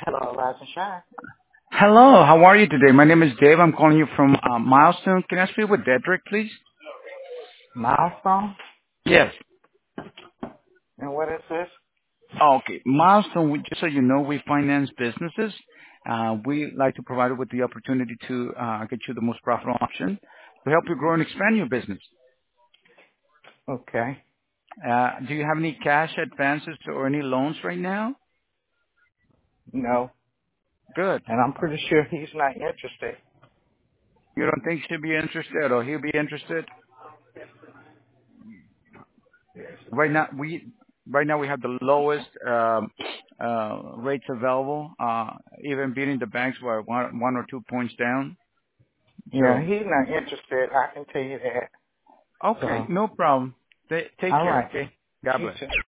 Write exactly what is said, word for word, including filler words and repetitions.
Hello, Rise and Shine. Hello, how are you today? My name is Dave. I'm calling you from uh, Milestone. Can I speak with Dedrick, please? Milestone? Yes. And what is this? Oh, okay. Milestone, we, just so you know, we finance businesses. Uh, we like to provide you with the opportunity to uh, get you the most profitable option to help you grow and expand your business. Okay. Uh, do you have any cash advances or any loans right now? No. Good. And I'm pretty sure he's not interested. You don't think she'll be interested or he'll be interested? Right now, we right now we have the lowest um, uh, rates available, uh, even beating the banks were one, one or two points down. Yeah, So, he's not interested. I can tell you that. okay, So, no problem. Ta- Take all care, right. okay? God You bless. too.